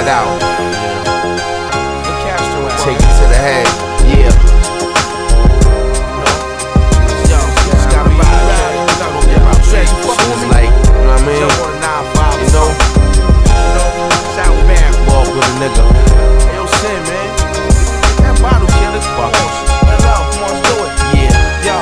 out. Take it to the head, yeah. It's like, you know what I mean? You know? Walk with a nigga. Yo, Sin, man. That bottle killer. Fuck. Come on, let's do it.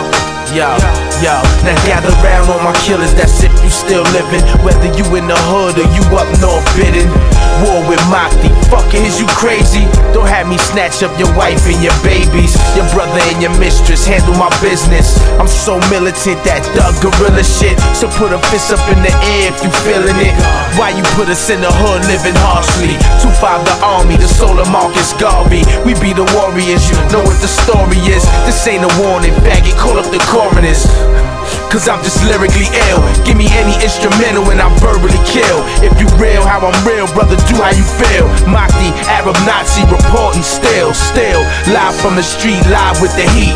Yo, now gather round on my killers, that's if you still living. Whether you in the hood or you up north bidding. War with Moxie, fucking is you crazy? Don't have me snatch up your wife and your babies. Your brother and your mistress, handle my business. I'm so militant, that thug gorilla shit. So put a fist up in the air if you feeling it. Why you put us in the hood living harshly? 2-5 the army, the soul of Marcus Garvey. We be the warriors, you know what the story is. This ain't a warning, faggot, call up the coroners. Cause I'm just lyrically ill. Give me any instrumental and I verbally kill. If you real, how I'm real, brother, do how you feel. Moxie, Arab Nazi, reporting still. Live from the street, live with the heat,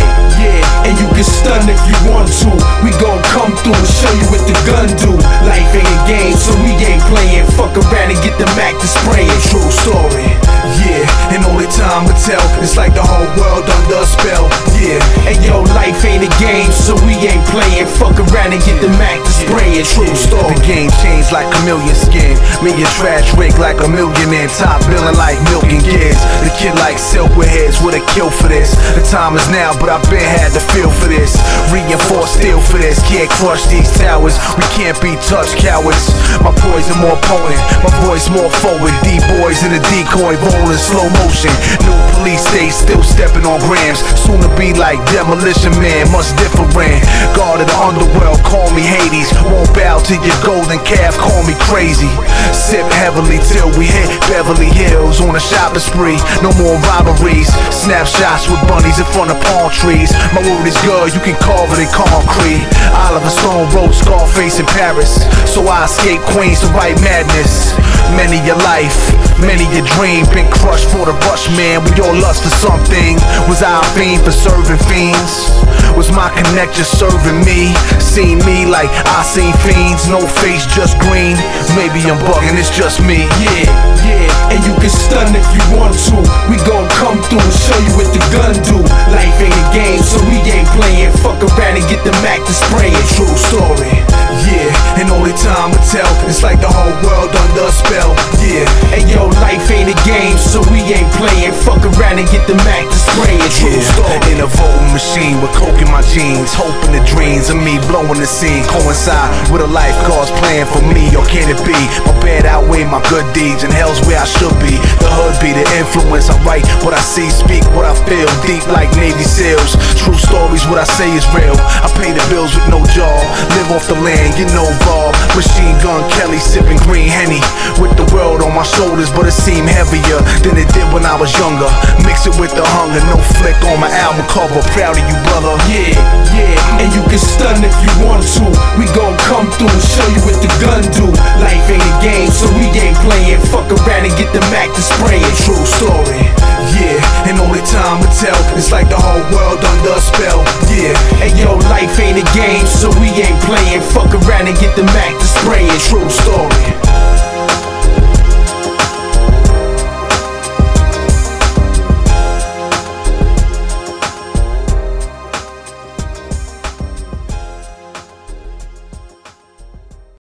yeah. And you can stun if you want to. We gon' come through and show you what the gun do. Life ain't a game, so we ain't playing. Fuck around and get the Mac to spraying. True story, yeah. And only time will tell. It's like the whole world under a spell, yeah. And yo, life ain't a game, so we ain't playing. Fuck around and get the Mac to spraying. True story. The game changed like chameleon skin. Me and trash rig like a millionaire. Top billing like milk and gears. The kid like silk with heads, would've killed for this. The time is now, but I've been had the feel for this. Reinforced steel for this. Can't crush these towers. We can't be touched, cowards. My poison more potent, my voice more forward. D-boys in a decoy, rolling slow motion. New police state still stepping on grams. Soon to be like Demolition Man, much different. God of the underworld, call me Hades. Won't bow to your golden calf, call me crazy. Sip heavily till we hit Beverly Hills on a shopping spree. No more robberies. Snapshots with bunnies in front of palm trees. My word is good, you can carve it in concrete. Oliver Stone wrote Scarface in Paris, so I escaped Queens to write madness. Many your life, many your dream, been crushed for the rush, man. We all lust for something. Was I a fiend for serving fiends? Was my connect just serving me? Seen me like I seen fiends, no face, just green. Maybe I'm bugging, it's just me. Yeah. And you can stun if you want to. We gon' come through and show you what the gun do. Life ain't a game, so we ain't playing. Fuck around and get the Mac to spraying. True story. Yeah, and only time will tell. It's like the whole world under a spell, yeah. And yo, life ain't a game, so we ain't playing. Fuck around and get the Mac to spraying. True story. In a voting machine with coke in my jeans, hoping the dreams of me blowing the scene coincide with a life God's plan for me. Or can it be my bad outweigh my good deeds, and hell's where I should be? The hood be the influence. I write what I see, speak what I feel, deep like Navy SEALs. True stories, what I say is real. I pay the bills with no job, live off the land, you know, Rob. Machine Gun Kelly sipping green Henny, with the world on my shoulders, but it seemed heavier than it did when I was younger. Mix it with the hunger, no flick on my album cover. Proud of you, brother. Yeah. And you can stun if you want to. We gon' come through and show you what the gun do. Life ain't a game, so we ain't playing. Fuck around and get the Mac to spraying. True story. Yeah, and only time will tell. It's like the whole world under a spell, yeah. And yo, life ain't a game, so we ain't playing. Fuck around and get the Mac to spraying. True story.